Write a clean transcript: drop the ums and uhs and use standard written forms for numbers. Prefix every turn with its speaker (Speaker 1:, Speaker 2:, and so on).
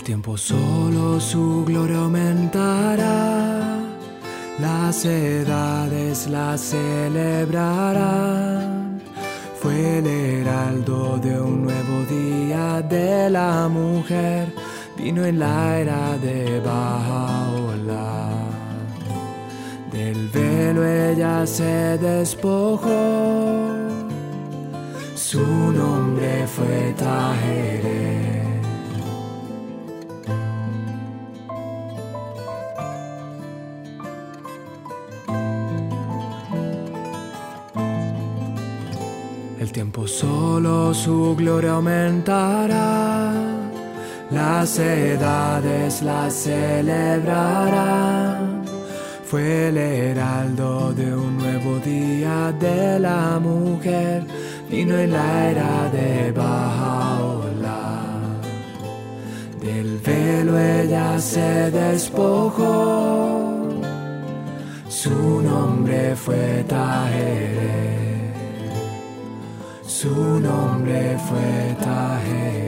Speaker 1: tiempo solo su gloria aumentará, las edades la celebrarán. Fue el heraldo de un nuevo día de la mujer, vino en la era de Bahá'u'lláh. Del velo ella se despojó, su nombre fue Tahereh. El tiempo solo su gloria aumentará, las edades la celebrarán. Fue el heraldo de un nuevo día de la mujer, vino en la era de Bahá'u'lláh. Del velo ella se despojó, su nombre fue Tahereh. Su nombre fue Tahereh.